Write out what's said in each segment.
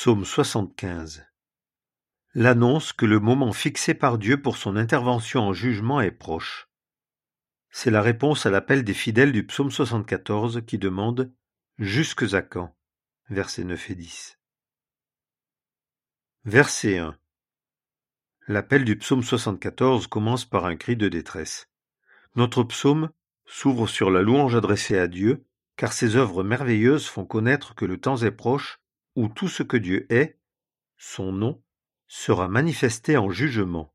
Psaume 75. L'annonce que le moment fixé par Dieu pour son intervention en jugement est proche. C'est la réponse à l'appel des fidèles du psaume 74 qui demande « Jusques à quand ?» versets 9 et 10. Verset 1. L'appel du psaume 74 commence par un cri de détresse. Notre psaume s'ouvre sur la louange adressée à Dieu, car ses œuvres merveilleuses font connaître que le temps est proche où tout ce que Dieu est, son nom, sera manifesté en jugement.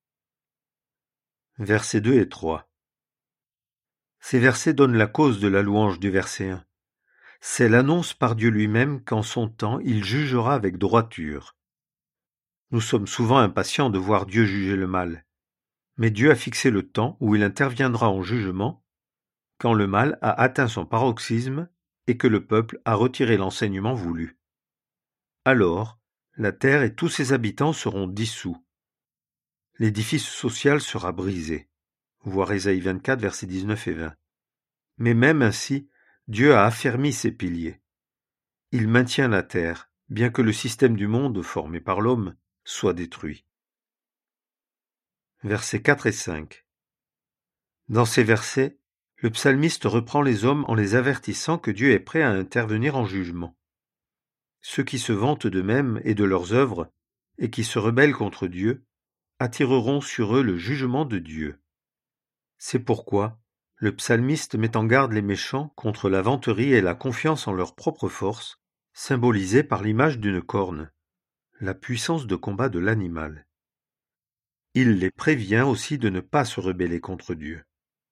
Versets 2 et 3. Ces versets donnent la cause de la louange du verset 1. C'est l'annonce par Dieu lui-même qu'en son temps il jugera avec droiture. Nous sommes souvent impatients de voir Dieu juger le mal, mais Dieu a fixé le temps où il interviendra en jugement, quand le mal a atteint son paroxysme et que le peuple a retiré l'enseignement voulu. Alors, la terre et tous ses habitants seront dissous. L'édifice social sera brisé. Voir Ésaïe 24, versets 19 et 20. Mais même ainsi, Dieu a affermi ses piliers. Il maintient la terre, bien que le système du monde, formé par l'homme, soit détruit. Versets 4 et 5. Dans ces versets, le psalmiste reprend les hommes en les avertissant que Dieu est prêt à intervenir en jugement. Ceux qui se vantent d'eux-mêmes et de leurs œuvres, et qui se rebellent contre Dieu, attireront sur eux le jugement de Dieu. C'est pourquoi le psalmiste met en garde les méchants contre la vanterie et la confiance en leur propre force, symbolisée par l'image d'une corne, la puissance de combat de l'animal. Il les prévient aussi de ne pas se rebeller contre Dieu.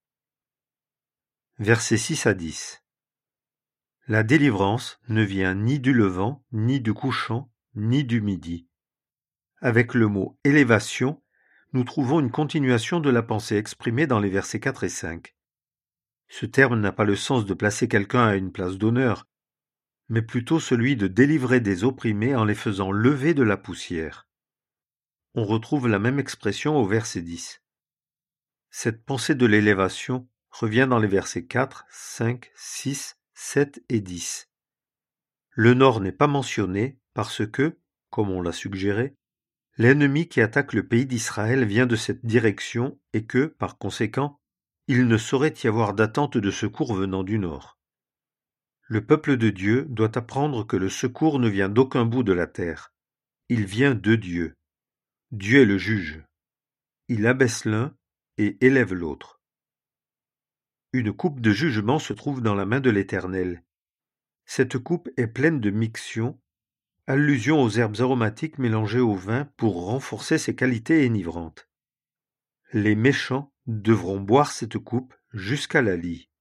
Versets 6 à 10. La délivrance ne vient ni du levant, ni du couchant, ni du midi. Avec le mot « élévation », nous trouvons une continuation de la pensée exprimée dans les versets 4 et 5. Ce terme n'a pas le sens de placer quelqu'un à une place d'honneur, mais plutôt celui de délivrer des opprimés en les faisant lever de la poussière. On retrouve la même expression au verset 10. Cette pensée de l'élévation revient dans les versets 4, 5, 6, 7 et 10. Le nord n'est pas mentionné parce que, comme on l'a suggéré, l'ennemi qui attaque le pays d'Israël vient de cette direction et que, par conséquent, il ne saurait y avoir d'attente de secours venant du nord. Le peuple de Dieu doit apprendre que le secours ne vient d'aucun bout de la terre. Il vient de Dieu. Dieu est le juge. Il abaisse l'un et élève l'autre. Une coupe de jugement se trouve dans la main de l'Éternel. Cette coupe est pleine de mixion, allusion aux herbes aromatiques mélangées au vin pour renforcer ses qualités énivrantes. Les méchants devront boire cette coupe jusqu'à la lie.